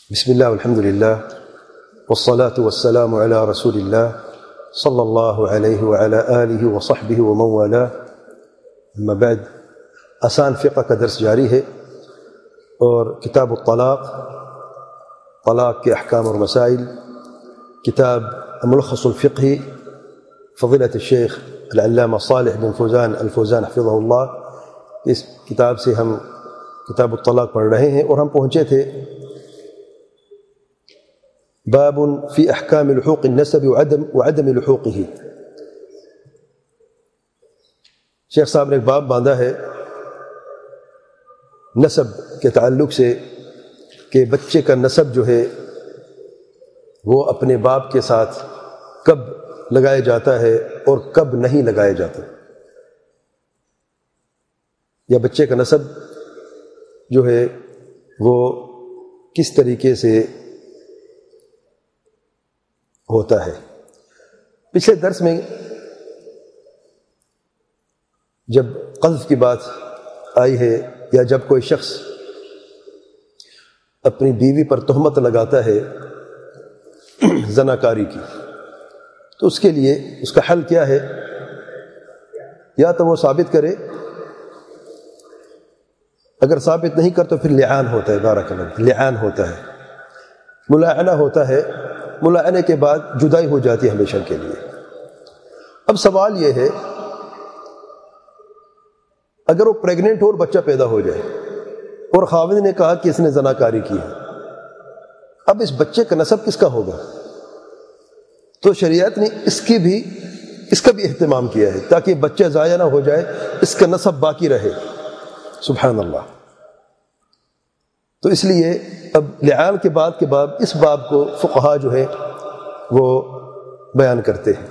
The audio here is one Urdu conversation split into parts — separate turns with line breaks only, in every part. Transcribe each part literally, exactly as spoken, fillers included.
بسم الله والحمد لله والصلاة والسلام على رسول الله صلى الله عليه وعلى آله وصحبه ومن والاه. اما بعد، آسان فقہ کا درس جاری ہے اور کتاب الطلاق، طلاق کے احکام اور مسائل، کتاب ملخص الفقہ فضیلۃ الشیخ العلامہ صالح بن فوزان الفوزان حفظہ اللہ، اس کتاب سے ہم کتاب الطلاق پڑھ رہے ہیں اور ہم پہنچے تھے باب فی احکام لحوق النسب وعدم وعدم لحوقه. شیخ صاحب نے ایک باب باندھا ہے نسب کے تعلق سے کہ بچے کا نسب جو ہے وہ اپنے باپ کے ساتھ کب لگایا جاتا ہے اور کب نہیں لگایا جاتا، یا بچے کا نسب جو ہے وہ کس طریقے سے ہوتا ہے. پچھلے درس میں جب قذف کی بات آئی ہے یا جب کوئی شخص اپنی بیوی پر تہمت لگاتا ہے زناکاری کی، تو اس کے لیے اس کا حل کیا ہے؟ یا تو وہ ثابت کرے، اگر ثابت نہیں کر تو پھر لعان ہوتا ہے. بارک اللہ، لعان ہوتا ہے، ملاعنہ ہوتا ہے. ملاعنہ کے بعد جدائی ہو جاتی ہے ہمیشہ کے لیے. اب سوال یہ ہے، اگر وہ پریگننٹ ہو اور بچہ پیدا ہو جائے اور خاوند نے کہا کہ اس نے زناکاری کی ہے، اب اس بچے کا نسب کس کا ہوگا؟ تو شریعت نے اس کی بھی اس کا بھی اہتمام کیا ہے تاکہ بچہ ضائع نہ ہو جائے، اس کا نسب باقی رہے. سبحان اللہ. تو اس لیے اب لعان کے بعد کے باب اس باب کو فقہا جو ہے وہ بیان کرتے ہیں.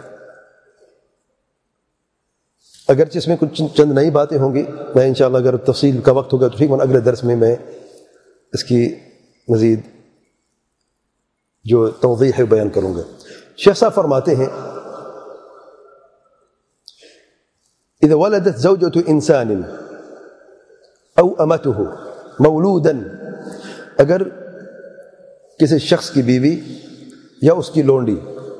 اگرچہ اس میں کچھ چند نئی باتیں ہوں گی، میں انشاءاللہ اگر تفصیل کا وقت ہوگا تو ٹھیک، اگلے درس میں میں اس کی مزید جو توضیح ہے بیان کروں گا. شیخ صاحب فرماتے ہیں اذا ولدت زوجة انسان او امته مولودا، اگر کسی شخص کی بیوی یا اس کی لونڈی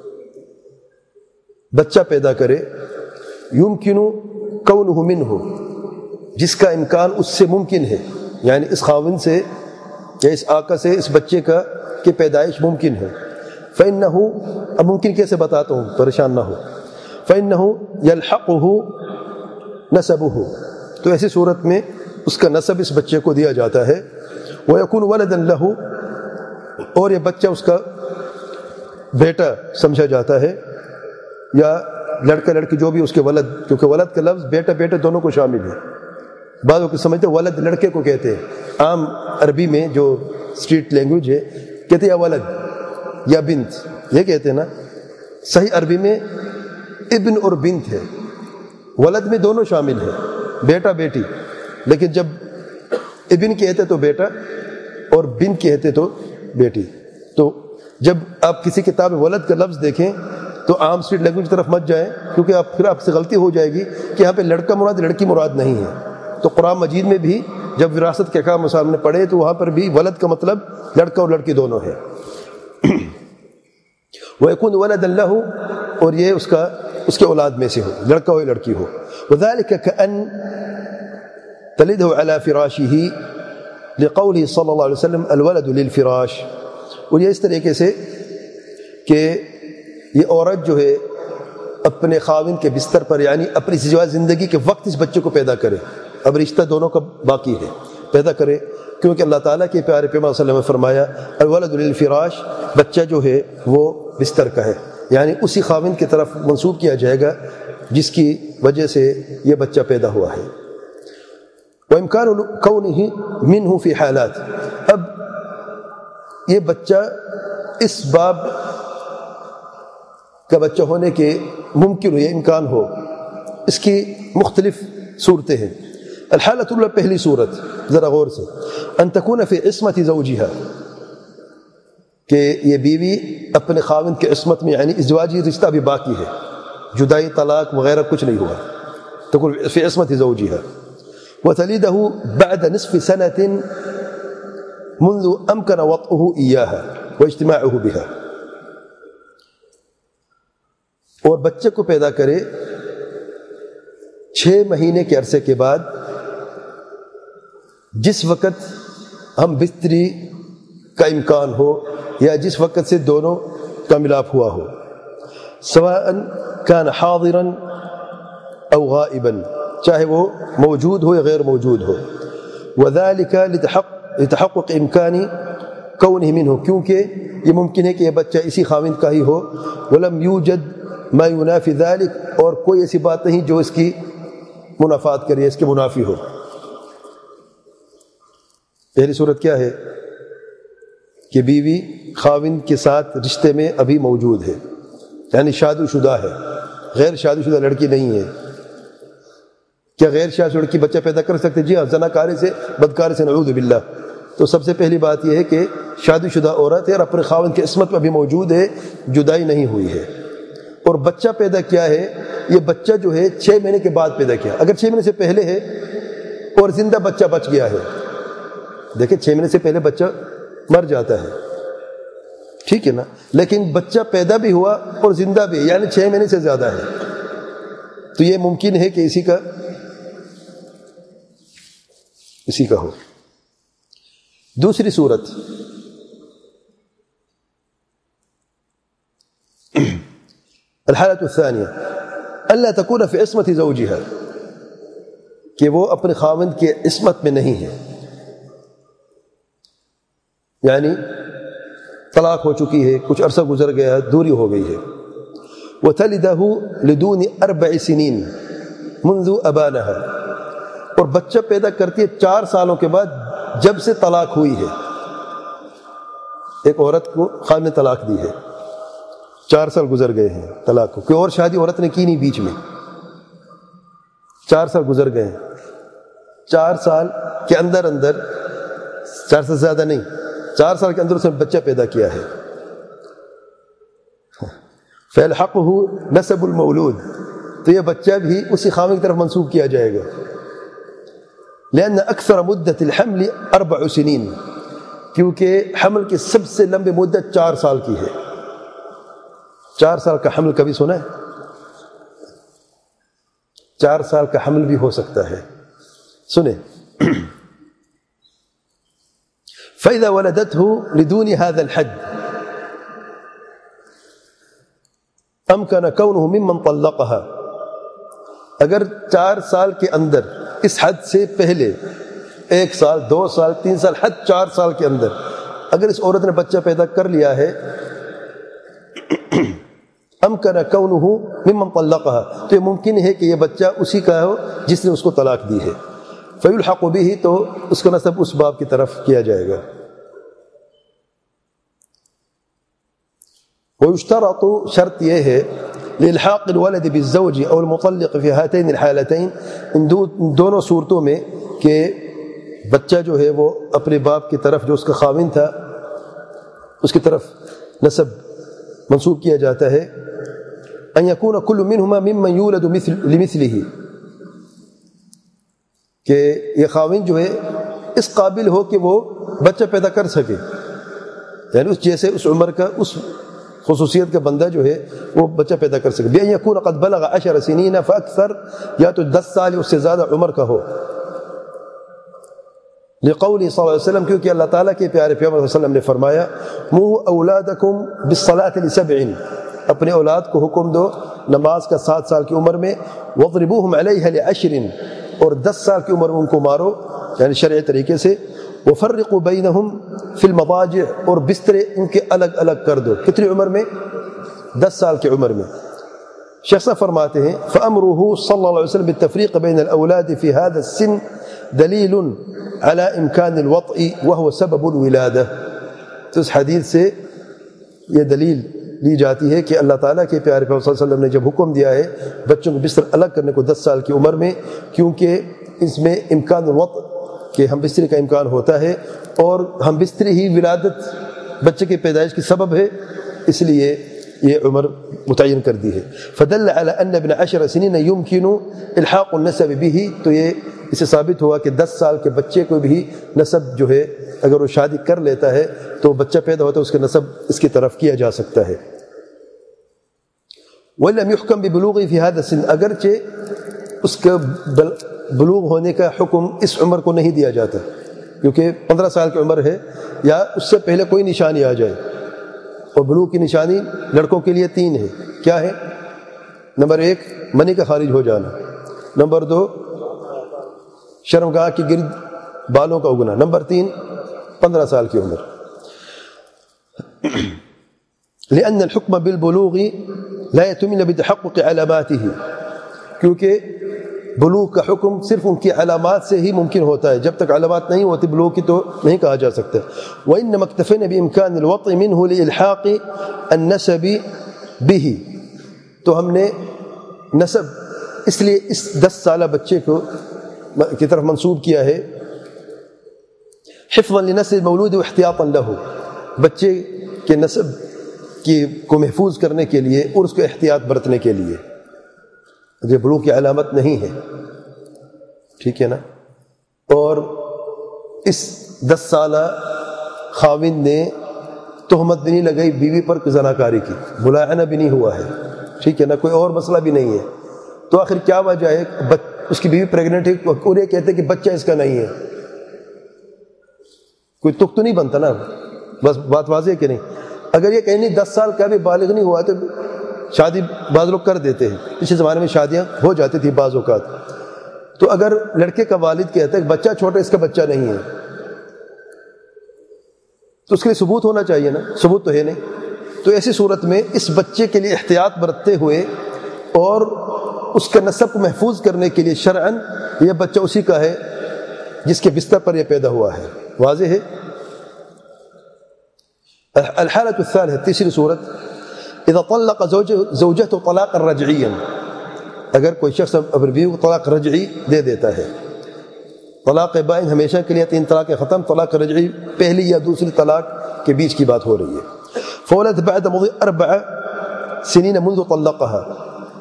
بچہ پیدا کرے، یمکن کونہ منہ، جس کا امکان اس سے ممکن ہے، یعنی اس خاوند سے یا اس آقا سے اس بچے کا کی پیدائش ممکن ہے. فإنہ، اب ممکن کیسے بتاتا ہوں پریشان نہ ہو. فإنہ یلحقہ نسبہ، تو ایسی صورت میں اس کا نسب اس بچے کو دیا جاتا ہے. وَيَكُونُ وَلَدًا لَهُ، اور یہ بچہ اس کا بیٹا سمجھا جاتا ہے، یا لڑکا لڑکی جو بھی اس کے ولد، کیونکہ ولد کا لفظ بیٹا بیٹے دونوں کو شامل ہے. بعض لوگ سمجھتے ہیں ولد لڑکے کو کہتے ہیں، عام عربی میں جو اسٹریٹ لینگویج ہے کہتے ہیں یا ولد یا بنت، یہ کہتے ہیں نا. صحیح عربی میں ابن اور بنت ہے، ولد میں دونوں شامل ہے، بیٹا بیٹی. لیکن جب ابن کہتے تو بیٹا اور بنت کہتے تو بیٹی. تو جب آپ کسی کتاب میں ولد کا لفظ دیکھیں تو عام اسٹریٹ لینگویج کی طرف مت جائیں، کیونکہ آپ پھر آپ سے غلطی ہو جائے گی کہ یہاں پہ لڑکا مراد لڑکی مراد نہیں ہے. تو قرآن مجید میں بھی جب وراثت کے احکام سامنے پڑھے تو وہاں پر بھی ولد کا مطلب لڑکا اور لڑکی دونوں ہے. وَيَكُونُ وَلَدًا لَهُ، اور یہ اس کا اس کے اولاد میں سے ہو، لڑکا ہو یا لڑکی ہو. وَذَلِكَ كَأَنْ تلده على فراشه لقوله صلی اللہ علیہ وسلم الولد للفراش. اور یہ اس طریقے سے کہ یہ عورت جو ہے اپنے خاوند کے بستر پر، یعنی اپنی زیبا زندگی کے وقت اس بچے کو پیدا کرے. اب رشتہ دونوں کا باقی ہے، پیدا کرے، کیونکہ اللہ تعالیٰ کے پیارے پیغمبر صلی اللہ علیہ وسلم نے فرمایا الولد للفراش، بچہ جو ہے وہ بستر کا ہے، یعنی اسی خاوند کی طرف منسوب کیا جائے گا جس کی وجہ سے یہ بچہ پیدا ہوا ہے. وَإِمْكَانُ كَوْنِهِ مِنْهُ فِي حَالَاتٍ، اب یہ بچہ اس باب کا بچہ ہونے کے ممکن ہو، یہ امکان ہو، اس کی مختلف صورتیں ہیں. الحالۃ الاولى، پہلی صورت ذرا غور سے، ان تكون فی عصمت زوجها، کہ یہ بیوی اپنے خاوند کے عصمت میں، یعنی ازدواجی رشتہ بھی باقی ہے، جدائی طلاق وغیرہ کچھ نہیں ہوا. تكون فی عصمت زوجها وتلده بعد نصف سنة منذ امکن وطئه ایاها واجتماعه بها، اور بچے کو پیدا کرے چھ مہینے کے عرصے کے بعد جس وقت ہم بستری کا امکان ہو یا جس وقت سے دونوں کا ملاپ ہوا ہو، سواء کان حاضرا او غائبا، چاہے وہ موجود ہو یا غیر موجود ہو، وذلك لتحقق لتحقق امکان کونہ منہ، کیونکہ یہ ممکن ہے کہ یہ بچہ اسی خاوند کا ہی ہو، ولم یوجد ما ینافی ذلك، اور کوئی ایسی بات نہیں جو اس کی منافات کرے، اس کے منافی ہو۔ پہلی صورت کیا ہے کہ بیوی خاوند کے ساتھ رشتے میں ابھی موجود ہے، یعنی شادی شدہ ہے، غیر شادی شدہ لڑکی نہیں ہے۔ کیا غیر شادی شدہ لڑکی بچہ پیدا کر سکتے؟ جی ہاں، زناکاری سے، بدکاری سے نعوذ باللہ۔ تو سب سے پہلی بات یہ ہے کہ شادی شدہ عورت ہے اور اپنے خاوند کی عصمت میں ابھی موجود ہے، جدائی نہیں ہوئی ہے، اور بچہ پیدا کیا ہے، یہ بچہ جو ہے چھ مہینے کے بعد پیدا کیا، اگر چھ مہینے سے پہلے ہے اور زندہ بچہ بچ گیا ہے، دیکھیں چھ مہینے سے پہلے بچہ مر جاتا ہے، ٹھیک ہے نا، لیکن بچہ پیدا بھی ہوا اور زندہ بھی، یعنی چھ مہینے سے زیادہ ہے، تو یہ ممکن ہے کہ اسی کا اسی کا ہو۔ دوسری صورت، الحالة الثانية الا تكون في عصمة زوجها، کہ وہ اپنے خاوند کے عصمت میں نہیں ہے، یعنی طلاق ہو چکی ہے، کچھ عرصہ گزر گیا، دوری ہو گئی ہے۔ وَتَلِدَهُ لِدُونِ أَرْبَعِ سِنِينَ مُنذُ أَبَانَهَا، اور بچہ پیدا کرتی ہے چار سالوں کے بعد جب سے طلاق ہوئی ہے۔ ایک عورت کو خاوند نے طلاق دی ہے، چار سال گزر گئے ہیں طلاق کو، کوئی اور شادی عورت نے کی نہیں بیچ میں، چار سال گزر گئے ہیں، چار سال کے اندر اندر، چار سال سے زیادہ نہیں، چار سال کے اندر اس نے بچہ پیدا کیا ہے۔ فَيَلْحَقُهُ نَسَبُ الْمَوْلُودِ، تو یہ بچہ بھی اسی خاوند کی طرف منسوب کیا جائے گا۔ لأن أكثر مدة الحمل أربع سنين، کیونکہ حمل کی سب سے لمبی مدت چار سال کی ہے۔ چار سال کا حمل کبھی سنا ہے؟ چار سال کا حمل بھی ہو سکتا ہے، سنیں۔ فإذا ولدته لدون هذا الحد أمكن كونه ممن طلقها، اگر چار سال کے اندر اس حد سے پہلے، ایک سال، دو سال، تین سال، حد چار سال کے اندر اگر اس عورت نے بچہ پیدا کر لیا ہے، امکن کونہ ممن طلقها، تو یہ ممکن ہے کہ یہ بچہ اسی کا ہو جس نے اس کو طلاق دی ہے۔ فیلحق بہ، تو اس کا نسب اس باپ کی طرف کیا جائے گا۔ ويشترط، شرط یہ ہے، لإلحاق الولد بالزوج او المطلق في هاتين الحالتين، ان دونوں صورتوں میں کہ بچہ جو ہے وہ اپنے باپ کی طرف جو اس کا خاوند تھا اس کی طرف نسب منسوب کیا جاتا ہے، ان يكون كل منهما ممن يولد مثل لمثله، کہ یہ خاوند جو ہے اس قابل ہو کہ وہ بچہ پیدا کر سکے، یعنی اس جیسے اس عمر کا، اس خصوصیت کا بندہ جو ہے وہ بچہ پیدا کر سکے۔ بأن يكون قد بلغ عشر سنين فأكثر، یا تو دس سال اس سے زیادہ عمر کا ہو، لقوله صلی اللہ علیہ وسلم، کیونکہ اللہ تعالیٰ کے پیارے پیغمبر صلی اللہ علیہ وسلم نے فرمایا، مروا اولادکم بالصلاة لسبع، اپنے اولاد کو حکم دو نماز کا سات سال کی عمر میں، واضربوہم علیہا لعشر، اور دس سال کی عمر میں ان کو مارو، یعنی شرعی طریقے سے، وفرقوا بینہم فی المضاجع، اور بسترے ان کے الگ الگ کر دو، کتنی عمر میں؟ دس سال کی عمر میں۔ شیخ صاحب فرماتے ہیں، فأمرہ صلی اللہ علیہ وسلم بالتفریق بین الاولاد فی هذا السن دلیل علی امکان الوطء وهو سبب الولادہ، تو اس حدیث سے یہ دلیل لی جاتی ہے کہ اللہ تعالیٰ کے پیارے پیغمبر صلی اللہ علیہ وسلم نے جب حکم دیا ہے بچوں کو بستر الگ کرنے کو دس سال کی عمر میں، کیونکہ اس میں امکان الوطء، کہ ہم بستری کا امکان ہوتا ہے، اور ہم بستری ہی ولادت بچے کی پیدائش کی سبب ہے، اس لیے یہ عمر متعین کر دی ہے۔ فدل علی ان ابن عشر سنین یمکن الحاق النسب به، تو یہ اسے ثابت ہوا کہ دس سال کے بچے کو بھی نسب جو ہے اگر وہ شادی کر لیتا ہے تو بچہ پیدا ہوتا ہے اس کا نسب اس کی طرف کیا جا سکتا ہے. وَلَمْ يُحْكَمْ بِبُلُوغِهِ فِي هَذَا السِّنِّ، اگرچہ اس کا بلوغ ہونے کا حکم اس عمر کو نہیں دیا جاتا کیونکہ پندرہ سال کی عمر ہے یا اس سے پہلے کوئی نشانی آ جائے. اور بلوغ کی نشانی لڑکوں کے لیے تین ہے. کیا ہے؟ نمبر ایک منی کا خارج ہو جانا، نمبر دو شرمگاہ کے گرد بالوں کا اگنا، نمبر تین پندرہ سال کی عمر. لأن الحكم بالبلوغ لا يتم بتحقق علاماته، کیونکہ بلوغ کا حکم صرف ان کی علامات سے ہی ممکن ہوتا ہے، جب تک علامات نہیں ہوتی بلوغ کی تو نہیں کہا جا سکتا. وإنما اكتفينا بإمكان الوطء منه لإلحاق النسب به، تو ہم نے نسب اس لیے اس دس سالہ بچے کو کی طرف منسوب کیا ہے حفظا لنسل المولود واحتیاطا له، بچے کے نسب کی کو محفوظ کرنے کے لیے اور اس کو احتیاط برتنے کے لیے. یہ بلوغ کی علامت نہیں ہے، ٹھیک ہے نا. اور اس دس سالہ خاوند نے تہمت بھی نہیں لگائی بیوی پر زناکاری کی، ملاعنہ بھی نہیں ہوا ہے، ٹھیک ہے نا، کوئی اور مسئلہ بھی نہیں ہے. تو آخر کیا وجہ ہے؟ اس کی بیوی پریگننٹ ہے اور یہ کہتے ہیں کہ بچہ اس کا نہیں ہے، کوئی تک تو نہیں بنتا نا. بس بات واضح ہے کہ نہیں؟ اگر یہ کہیں نہیں دس سال کا بھی بالغ نہیں ہوا تو شادی بعض لوگ کر دیتے ہیں، پچھلے زمانے میں شادیاں ہو جاتی تھی بعض اوقات. تو اگر لڑکے کا والد کہتا ہے کہ بچہ چھوٹا اس کا بچہ نہیں ہے تو اس کے لیے ثبوت ہونا چاہیے نا، ثبوت تو ہے نہیں. تو ایسی صورت میں اس بچے کے لیے احتیاط برتتے ہوئے اور اس کا نسب کو محفوظ کرنے کے لیے شرعاً یہ بچہ اسی کا ہے جس کے بستر پر یہ پیدا ہوا ہے. واضح ہے؟ الحالة الثالثة، تیسری صورت، اذا طلق زوجته طلاقا رجعيا، اگر کوئی شخص اپنی بیوی کو طلاق رجعی دے دیتا ہے. طلاق بائن ہمیشہ کے لیے تین طلاق ختم، طلاق رجعی پہلی یا دوسری طلاق کے بیچ کی بات ہو رہی ہے. فولت بعد مضي اربع سنين منذ طلقها،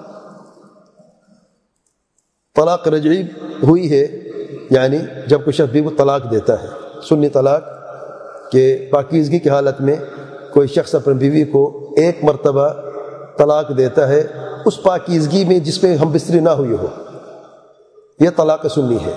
طلاق رجعی ہوئی ہے یعنی جب کوئی شخص بیوی کو طلاق دیتا ہے، سنی طلاق کہ پاکیزگی کی حالت میں کوئی شخص اپنی بیوی کو ایک مرتبہ طلاق دیتا ہے اس پاکیزگی میں جس پہ ہم بستری نہ ہوئی ہو، یہ طلاق سنی ہے.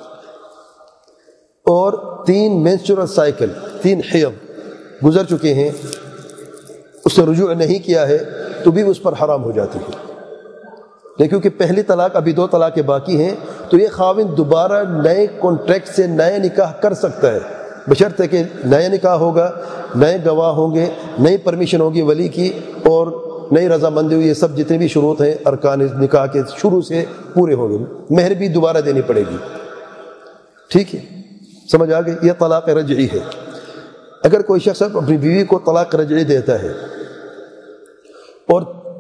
اور تین مینسچورل سائیکل، تین حیض گزر چکے ہیں، اس نے رجوع نہیں کیا ہے تو بھی اس پر حرام ہو جاتی ہے. لیکن کیونکہ پہلی طلاق ابھی دو طلاقیں باقی ہیں تو یہ خاوند دوبارہ نئے کانٹریکٹ سے نئے نکاح کر سکتا ہے، بشرطے کہ نیا نکاح ہوگا، نئے گواہ ہوں گے، نئی پرمیشن ہوگی ولی کی اور نئی رضامندی ہوئی، یہ سب جتنے بھی شروط ہیں ارکان نکاح کے شروع سے پورے ہوں گے. مہر بھی دوبارہ دینی پڑے گی. ٹھیک ہے، سمجھ آ گئی؟ یہ طلاق رجعی ہے. اگر کوئی شخص اپنی بیوی کو طلاق رجعی دیتا ہے اور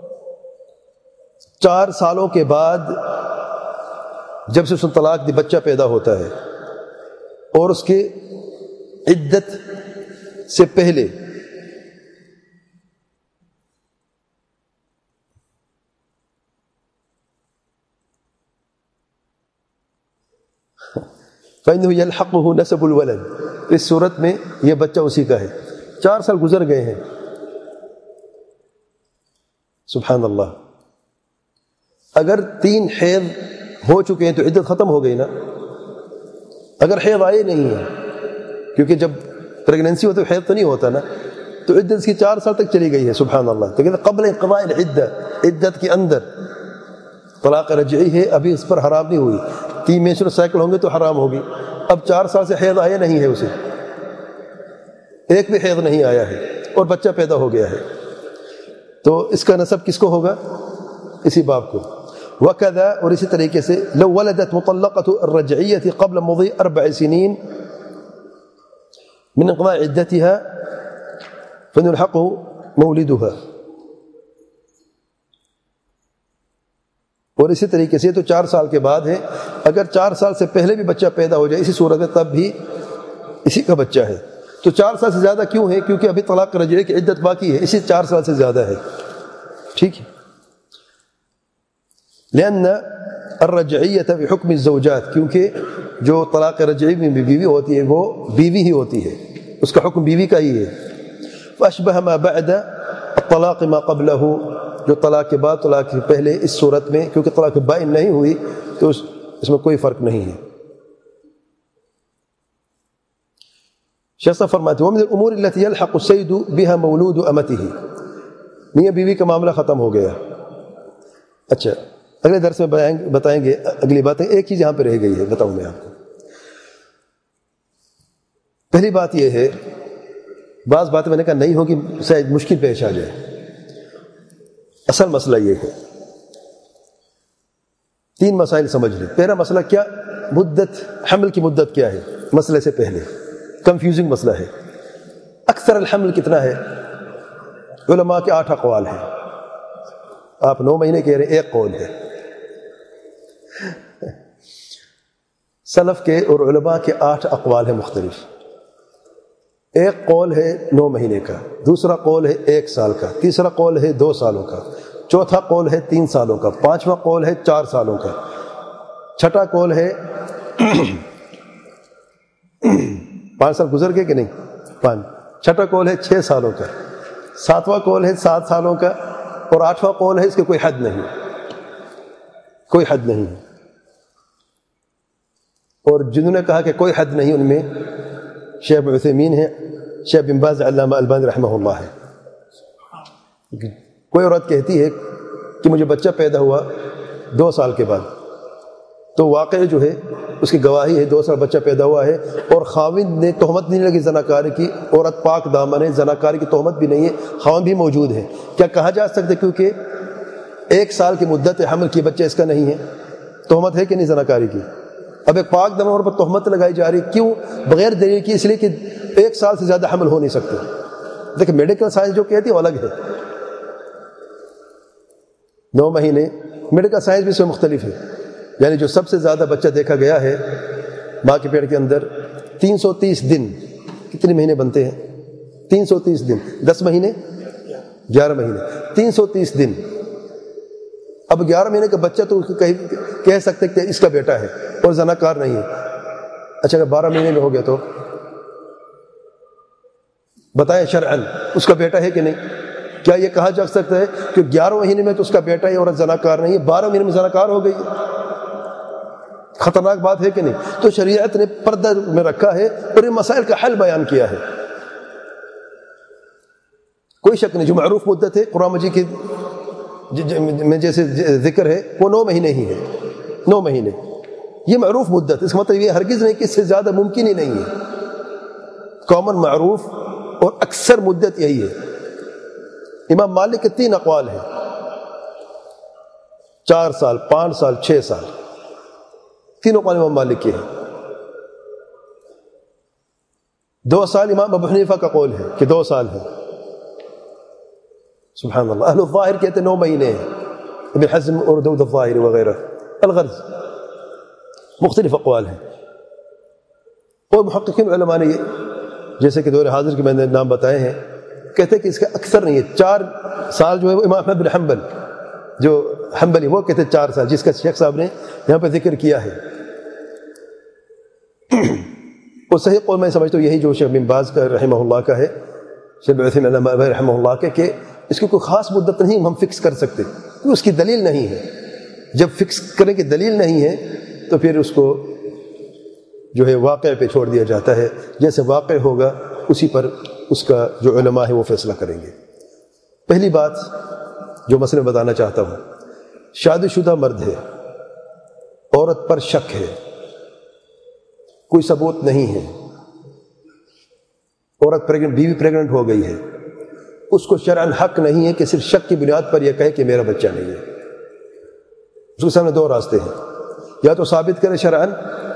چار سالوں کے بعد جب سے اس نے طلاق دی بچہ پیدا ہوتا ہے اور اس کے عدت سے پہلے فإنه يلحقه نسب الولد، اس صورت میں یہ بچہ اسی کا ہے. چار سال گزر گئے ہیں، سبحان اللہ. اگر تین حیض ہو چکے ہیں تو عدت ختم ہو گئی نا. اگر حیض آئے نہیں ہے، کیونکہ جب پریگننسی ہوتی ہے حیض تو نہیں ہوتا نا، تو عدت اس کی چار سال تک چلی گئی ہے. سبحان اللہ. تو کہتے قبل انقضاء العدہ، عدت کے اندر طلاق رجعی ہے، ابھی اس پر حرام نہیں ہوئی. تین مینسچورل سائیکل ہوں گے تو حرام ہوگی. اب چار سال سے حیض آیا نہیں ہے، اسے ایک بھی حیض نہیں آیا ہے اور بچہ پیدا ہو گیا ہے، تو اس کا نسب کس کو ہوگا؟ اسی باپ کو. وکذا، اور اسی طریقے سے لو ولدت مطلقة الرجعية قبل مضي اربع سنين من انقضاء عدتها فنلحقه مولدها. اور اسی طریقے سے تو چار سال کے بعد ہے. اگر چار سال سے پہلے بھی بچہ پیدا ہو جائے اسی صورت میں تب بھی اسی کا بچہ ہے. تو چار سال سے زیادہ کیوں ہے؟ کیونکہ ابھی طلاق رجعی کی عدت باقی ہے، اسی چار سال سے زیادہ ہے. ٹھیک ہے. لأن الرجعیۃ فی حکم الزوجات، کیونکہ جو طلاق رجعی میں بیوی ہوتی ہے وہ بیوی ہی ہوتی ہے، اس کا حکم بیوی کا ہی ہے. فاشبہ ما بعد الطلاق ما قبلہ، جو طلاق کے بعد طلاق کے پہلے اس صورت میں، کیونکہ طلاق بائن نہیں ہوئی تو اس, اس میں کوئی فرق نہیں ہے. شیخ صاحب فرماتے ہیں ومن الامور التي يلحق السيد بها مولود امته، میاں بیوی کا معاملہ ختم ہو گیا. اچھا اگلے درس میں بتائیں گے اگلی باتیں. ایک چیز یہاں پہ رہ گئی ہے، بتاؤں میں آپ کو. پہلی بات یہ ہے، بعض باتیں میں نے کہا نہیں ہوگی، شاید مشکل پیش آ جائے. اصل مسئلہ یہ ہے، تین مسائل سمجھ لیں. پہلا مسئلہ کیا، مدت حمل کی مدت کیا ہے. مسئلے سے پہلے کنفیوزنگ مسئلہ ہے. اکثر الحمل کتنا ہے؟ علماء کے آٹھ اقوال ہیں. آپ نو مہینے کہہ رہے ہیں، ایک قول ہے. سلف کے اور علماء کے آٹھ اقوال ہیں مختلف. ایک قول ہے نو مہینے کا، دوسرا قول ہے ایک سال کا، تیسرا قول ہے دو سالوں کا، چوتھا قول ہے تین سالوں کا، پانچواں قول ہے چار سالوں کا، چھٹا قول ہے پانچ سال گزر گئے کہ نہیں، پانچ. چھٹا قول ہے چھ سالوں کا، ساتواں قول ہے سات سالوں کا، اور آٹھواں قول ہے اس کے کوئی حد نہیں، کوئی حد نہیں. اور جنہوں نے کہا کہ کوئی حد نہیں، ان میں شیخ ابن عثیمین ہے، شیخ بن باز، علامہ البانی رحمہ اللہ ہے. کوئی عورت کہتی ہے کہ مجھے بچہ پیدا ہوا دو سال کے بعد، تو واقع جو ہے اس کی گواہی ہے دو سال بچہ پیدا ہوا ہے، اور خاوند نے تہمت نہیں لگی زناکاری کی، عورت پاک دامن ہے، زناکاری کی تہمت بھی نہیں ہے، خاوند بھی موجود ہے. کیا کہا جا سکتا ہے کیونکہ ایک سال کی مدت حمل کی بچہ اس کا نہیں ہے؟ تہمت ہے کہ نہیں زناکاری کی؟ اب ایک پاک دامن پر تہمت لگائی جا رہی، کیوں؟ بغیر دلیل کی، اس لیے کہ ایک سال سے زیادہ حمل ہو نہیں سکتے. دیکھیں میڈیکل سائنس جو کہتی ہے وہ الگ ہے. نو مہینے میڈیکل سائنس بھی اس میں مختلف ہے. یعنی جو سب سے زیادہ بچہ دیکھا گیا ہے ماں کے پیٹ کے اندر، تین سو تیس دن. کتنے مہینے بنتے ہیں؟ تین سو تیس دن. دس مہینے، گیارہ مہینے، تین سو تیس دن. اب گیارہ مہینے کا بچہ تو کہہ سکتے کہ اس کا بیٹا ہے اور زناکار نہیں ہے. اچھا اگر بارہ مہینے میں ہو گیا تو بتائیں شرعاً اس کا بیٹا ہے کہ نہیں؟ کیا یہ کہا جا سکتا ہے کہ گیارہ مہینے میں تو اس کا بیٹا ہے اور زناکار نہیں ہے، بارہ مہینے میں زناکار ہو گئی؟ خطرناک بات ہے کہ نہیں؟ تو شریعت نے پردہ میں رکھا ہے اور یہ مسائل کا حل بیان کیا ہے. کوئی شک نہیں، جو معروف مدت ہے قرآن مجید کی میں جیسے ذکر ہے وہ نو مہینے ہی ہے. نو مہینے یہ معروف مدت، اس کا مطلب یہ ہرگز نہیں کہ اس سے زیادہ ممکن ہی نہیں ہے. کامن معروف اور اکثر مدت یہی ہے. امام مالک کے تین اقوال ہیں، چار سال، پانچ سال، چھ سال. تینوں اقوال امام مالک کے ہیں. دو سال امام ابو حنیفہ کا قول ہے کہ دو سال ہے. سبحان اللہ. اہل الظاہر کہتے نو مہینے ہیں، ابن حزم اور داؤد الظاہری وغیرہ. الغرض مختلف اقوال ہیں. اور محققین علماء نے جیسے کہ دور حاضر کے میں نے نام بتائے ہیں، کہتے ہیں کہ اس کا اکثر نہیں ہے. چار سال جو ہے وہ امام احمد بن حنبل جو حنبلی وہ کہتے ہیں چار سال، جس کا شیخ صاحب نے یہاں پہ ذکر کیا ہے. وہ صحیح قول میں سمجھتا ہوں یہی جو شیخ بن باز کا رحمہ اللہ کا ہے، شیخ بن عثیمین رحمہ اللہ کا، کہ اس کی کوئی خاص مدت نہیں ہم فکس کر سکتے، کیونکہ اس کی دلیل نہیں ہے. جب فکس کرنے کی دلیل نہیں ہے تو پھر اس کو جو ہے واقع پہ چھوڑ دیا جاتا ہے. جیسے واقع ہوگا اسی پر اس کا جو علماء ہے وہ فیصلہ کریں گے. پہلی بات جو مسئلہ بتانا چاہتا ہوں، شادی شدہ مرد ہے، عورت پر شک ہے، کوئی ثبوت نہیں ہے، عورت پریگنٹ، بیوی پریگنٹ ہو گئی ہے، اس کو شرعاً حق نہیں ہے کہ صرف شک کی بنیاد پر یہ کہے کہ میرا بچہ نہیں ہے. اس کے سامنے دو راستے ہیں، یا تو ثابت کرے شرعاً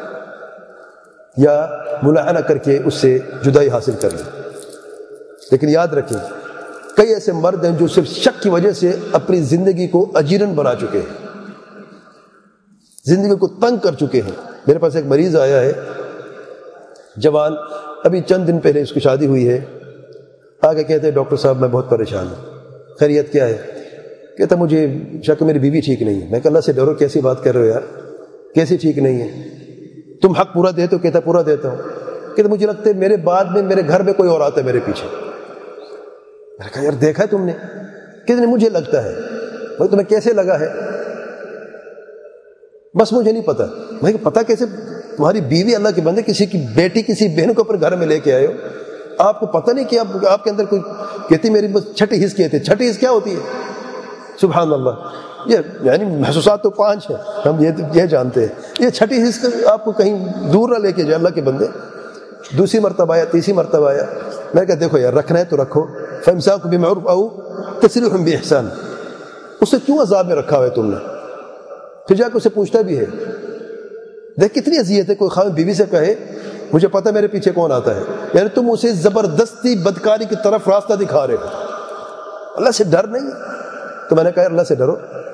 یا ملاعنہ کر کے اس سے جدائی حاصل کر لے. لیکن یاد رکھیں کئی ایسے مرد ہیں جو صرف شک کی وجہ سے اپنی زندگی کو اجیرن بنا چکے ہیں، زندگی کو تنگ کر چکے ہیں. میرے پاس ایک مریض آیا ہے جوان، ابھی چند دن پہلے اس کی شادی ہوئی ہے. آگے کہتے ہیں ڈاکٹر صاحب میں بہت پریشان ہوں. خیریت کیا ہے؟ کہتا مجھے شک میری بیوی ٹھیک نہیں ہے. میں کہ اللہ سے ڈرو, کیسی بات کر رہے ہو یار, کیسی ٹھیک نہیں ہے؟ تم حق پورا دیتے ہو؟ کہتا پورا دیتا ہوں. کہتا مجھے لگتا ہے میرے بعد میں میرے گھر میں کوئی اور آتا ہے میرے پیچھے. میں نے کہا یار دیکھا ہے تم نے؟ کہتے مجھے لگتا ہے. بھائی تمہیں کیسے لگا ہے؟ بس مجھے نہیں پتا. میں کہ پتا کیسے؟ تمہاری بیوی اللہ کے بندے کسی کی بیٹی کسی بہن کو اپنے گھر میں لے کے آئے ہو, آپ کو پتہ نہیں کہ آپ آپ کے اندر کوئی. کہتی میری بس چھٹی حص کہتے. چھٹی حص کیا ہوتی ہے؟ سبحان اللہ. یہ یعنی محسوسات تو پانچ ہیں, ہم یہ یہ جانتے ہیں. یہ چھٹی حص آپ کو کہیں دور نہ لے کے جائے اللہ کے بندے. دوسری مرتبہ آیا, تیسری مرتبہ آیا. میں کہا دیکھو یار رکھنا ہے تو رکھو. فامساک بمعروف او تسریح باحسان. اسے کیوں عذاب میں رکھا ہوا ہے تم نے؟ پھر جا کے اسے پوچھتا بھی ہے. دیکھ کتنی اذیت ہے کوئی خاوند بیوی سے کہے مجھے پتہ میرے پیچھے کون آتا ہے. یعنی تم اسے زبردستی بدکاری کی طرف راستہ دکھا رہے ہو. اللہ سے ڈر نہیں. تو میں نے کہا اللہ سے ڈرو,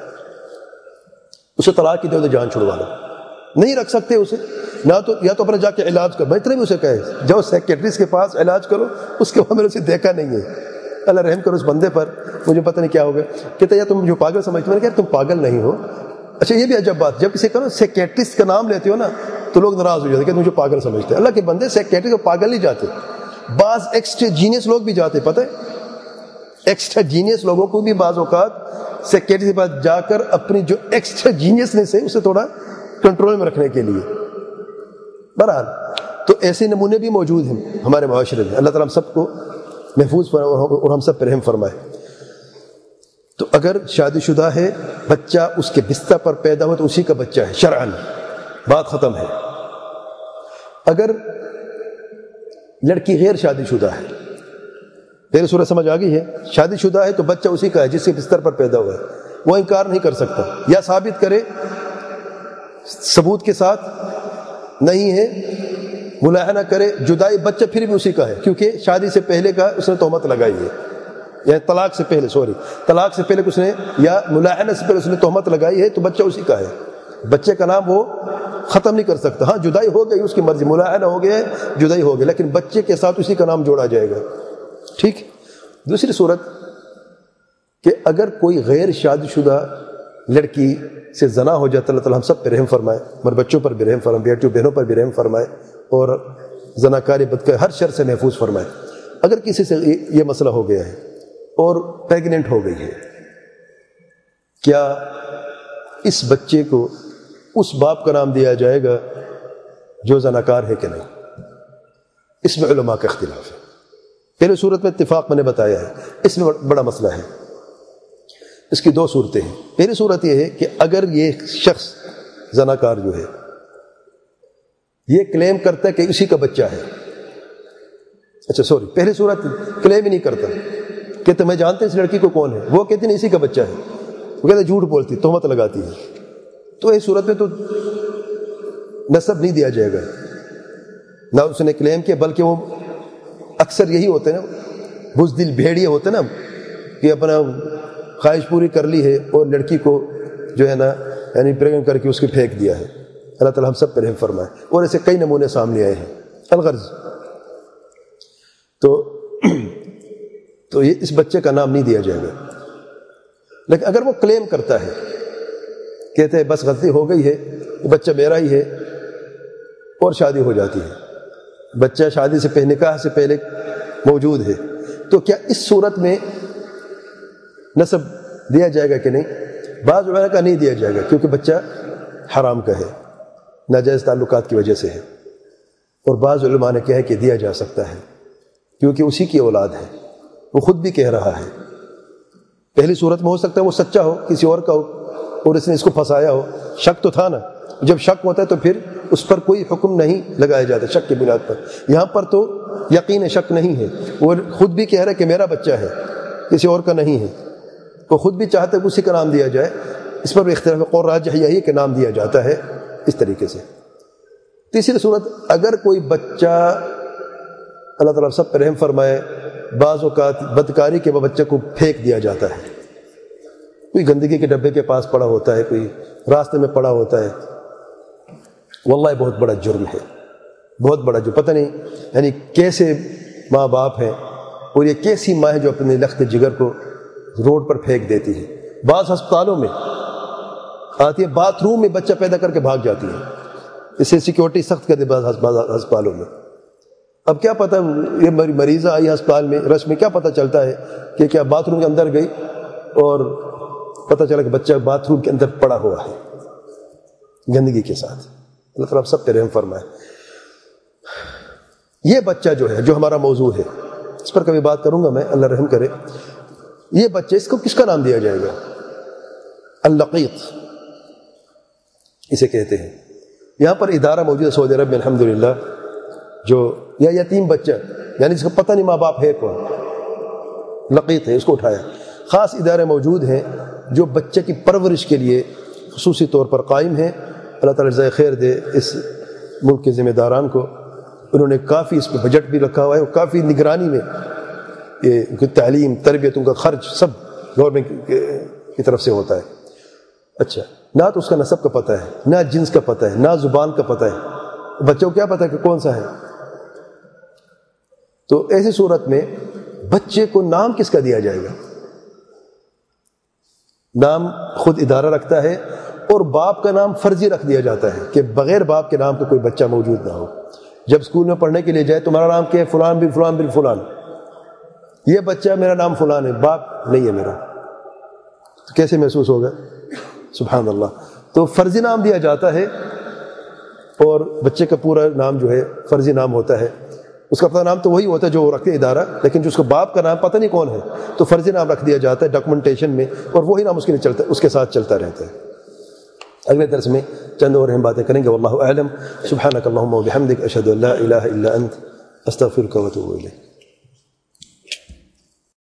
اسے طلاق کی دو تو جان چھڑوا لو. نہیں رکھ سکتے اسے, نہ تو یا تو اپنا جا کے علاج کرو. بہتر بھی اسے کہے جاؤ سیکریٹریسٹ کے پاس علاج کرو. اس کے بعد میں نے اسے دیکھا نہیں ہے. اللہ رحم کرو اس بندے پر, مجھے پتہ نہیں کیا ہو گیا. کہتے یا تم جو پاگل سمجھتے ہو. میں نے کہا تم پاگل نہیں ہو. اچھا یہ بھی عجب بات, جب کسی کرو سیکریٹرسٹ کا نام لیتے ہو نا تو لوگ ناراض ہو جاتے ہیں کہ مجھے پاگل سمجھتے ہیں. اللہ کے بندے سیکریٹرسٹ کو پاگل نہیں جاتے. بعض ایکسٹرا جینیس لوگ بھی جاتے, پتہ ہے ایکسٹرا جینیس لوگوں کو بھی بعض اوقات سیکریٹری کے پاس جا کر اپنی جو ایکسٹرا جینیسنس ہے اسے تھوڑا کنٹرول میں رکھنے کے لیے. بہرحال تو ایسے نمونے بھی موجود ہیں ہمارے معاشرے میں. اللہ تعالیٰ ہم سب کو محفوظ فرمائے اور ہم سب پر رحم فرمائے. تو اگر شادی شدہ ہے, بچہ اس کے بستر پر پیدا ہو تو اسی کا بچہ ہے شرعاً, بات ختم ہے. اگر لڑکی غیر شادی شدہ ہے, پہلے صورت سمجھ آ گئی ہے, شادی شدہ ہے تو بچہ اسی کا ہے جس کے بستر پر پیدا ہوا ہے. وہ انکار نہیں کر سکتا, یا ثابت کرے ثبوت کے ساتھ نہیں ہے, ملاحنہ کرے جدائی, بچہ پھر بھی اسی کا ہے کیونکہ شادی سے پہلے کا اس نے تہمت لگائی ہے. یا طلاق سے پہلے سوری طلاق سے پہلے اس نے یا ملاحنہ سے پہلے اس نے تہمت لگائی ہے تو بچہ اسی کا ہے. بچے کا نام وہ ختم نہیں کر سکتا. ہاں جدائی ہو گئی اس کی مرضی, ملاحنہ ہو گیا ہے جدائی ہو گئی, لیکن بچے کے ساتھ اسی کا نام جوڑا جائے گا. ٹھیک. دوسری صورت کہ اگر کوئی غیر شادی شدہ لڑکی سے زنا ہو جاتا, اللہ تعالیٰ ہم سب پہ رحم فرمائے, ہمارے بچوں پر بھی رحم فرمائے, بیٹیوں بہنوں پر بھی رحم فرمائے, اور زناکاری بدکاری ہر شر سے محفوظ فرمائے. اگر کسی سے یہ مسئلہ ہو گیا ہے اور پیگننٹ ہو گئی ہے, کیا اس بچے کو اس باپ کا نام دیا جائے گا جو زناکار ہے کہ نہیں؟ اس میں علماء کا اختلاف ہے. پہلے صورت میں اتفاق میں نے بتایا ہے, اس میں بڑا مسئلہ ہے. اس کی دو صورتیں ہیں. پہلی صورت یہ ہے کہ اگر یہ شخص زناکار جو ہے یہ کلیم کرتا ہے کہ اسی کا بچہ ہے, اچھا سوری پہلی صورت کلیم ہی نہیں کرتا, کہتے میں جانتے ہیں اس لڑکی کو کون ہے, وہ کہتے نہیں اسی کا بچہ ہے, وہ کہتے جھوٹ بولتی, تہمت لگاتی ہے, تو اس صورت میں تو نسب نہیں دیا جائے گا. نہ اس نے کلیم کیا, بلکہ وہ اکثر یہی ہوتے ہیں نا بزدل بھیڑیے ہوتے ہیں نا کہ اپنا خواہش پوری کر لی ہے اور لڑکی کو جو ہے نا یعنی پریگنٹ کر کے اس کے پھینک دیا ہے. اللہ تعالیٰ ہم سب پر رحم فرمائے. اور ایسے کئی نمونے سامنے آئے ہیں. الغرض تو تو یہ اس بچے کا نام نہیں دیا جائے گا. لیکن اگر وہ کلیم کرتا ہے, کہتے ہیں بس غلطی ہو گئی ہے, بچہ میرا ہی ہے, اور شادی ہو جاتی ہے, بچہ شادی سے پہلے نکاح سے پہلے موجود ہے, تو کیا اس صورت میں نسب دیا جائے گا کہ نہیں؟ بعض علماء کا نہیں دیا جائے گا کیونکہ بچہ حرام کا ہے, ناجائز تعلقات کی وجہ سے ہے. اور بعض علماء نے کہا ہے کہ دیا جا سکتا ہے کیونکہ اسی کی اولاد ہے, وہ خود بھی کہہ رہا ہے. پہلی صورت میں ہو سکتا ہے وہ سچا ہو, کسی اور کا ہو, اور اس نے اس کو پھنسایا ہو, شک تو تھا نا. جب شک ہوتا ہے تو پھر اس پر کوئی حکم نہیں لگایا جاتا شک کی بنیاد پر. یہاں پر تو یقین شک نہیں ہے, وہ خود بھی کہہ رہا ہے کہ میرا بچہ ہے, کسی اور کا نہیں ہے. وہ خود بھی چاہتا ہے کہ اسی کا نام دیا جائے. اس پر اختلاف قول راجح یہی کہ نام دیا جاتا ہے اس طریقے سے. تیسری صورت, اگر کوئی بچہ, اللہ تعالیٰ سب پر رحم فرمائے, بعض اوقات بدکاری کے بچے کو پھینک دیا جاتا ہے, کوئی گندگی کے ڈبے کے پاس پڑا ہوتا ہے, کوئی راستے میں پڑا ہوتا ہے. واللہ بہت بڑا جرم ہے, بہت بڑا جو پتہ نہیں یعنی کیسے ماں باپ ہیں اور یہ کیسی ماں ہے جو اپنے لخت جگر کو روڈ پر پھینک دیتی ہے. بعض ہسپتالوں میں آتی ہے باتھ روم میں بچہ پیدا کر کے بھاگ جاتی ہے، اس سے سیکورٹی سخت کر دے بعض ہسپتالوں میں۔ اب کیا پتہ یہ مریضہ آئی ہسپتال میں، رش میں کیا پتہ چلتا ہے کہ کیا باتھ روم کے اندر گئی اور پتہ چلا کہ بچہ باتھ روم کے اندر پڑا ہوا ہے گندگی کے ساتھ۔ اللہ تعالیٰ سب پہ رحم فرمائے۔ یہ بچہ جو ہے جو ہمارا موضوع ہے، اس پر کبھی بات کروں گا میں، اللہ رحم کرے۔ یہ بچہ اس کو کس کا نام دیا جائے گا؟ اللقیط اسے کہتے ہیں۔ یہاں پر ادارہ موجود ہے سعودی عرب میں الحمدللہ، جو یا یتیم بچہ یعنی جس کو پتہ نہیں ماں باپ ہے کون، لقیط ہے، اس کو اٹھایا۔ خاص ادارے موجود ہیں جو بچے کی پرورش کے لیے خصوصی طور پر قائم ہیں۔ اللہ تعالیٰ جزائے خیر دے اس ملک کے ذمہ داران کو، انہوں نے کافی اس پہ بجٹ بھی رکھا ہوا ہے اور کافی نگرانی میں یہ ان کی تعلیم، تربیت، ان کا خرچ سب گورنمنٹ کی طرف سے ہوتا ہے۔ اچھا، نہ تو اس کا نسب کا پتہ ہے، نہ جنس کا پتہ ہے، نہ زبان کا پتہ ہے، بچوں کو کیا پتہ ہے کہ کون سا ہے؟ تو ایسی صورت میں بچے کو نام کس کا دیا جائے گا؟ نام خود ادارہ رکھتا ہے اور باپ کا نام فرضی رکھ دیا جاتا ہے کہ بغیر باپ کے نام کا کوئی بچہ موجود نہ ہو۔ جب اسکول میں پڑھنے کے لیے جائے تمہارا نام کیا ہے؟ فلان بن فلان بن فلان، یہ بچہ میرا نام فلان ہے، باپ نہیں ہے میرا، تو کیسے محسوس ہوگا؟ سبحان اللہ۔ تو فرضی نام دیا جاتا ہے اور بچے کا پورا نام جو ہے فرضی نام ہوتا ہے۔ اس کا پتہ نام تو وہی ہوتا ہے جو وہ رکھتے ادارہ، لیکن جو اس کو باپ کا نام پتہ نہیں کون ہے تو فرضی نام رکھ دیا جاتا ہے ڈاکومنٹیشن میں، اور وہی نام اس کے لیے چلتا اس کے ساتھ چلتا رہتا ہے۔ اگلے درس میں چند اور اہم باتیں کریں گے۔ واللہ اعلم۔ سبحانک اللہم و بحمدک، اشہد ان لا الہ الا انت، استغفرک و اتوب الیک۔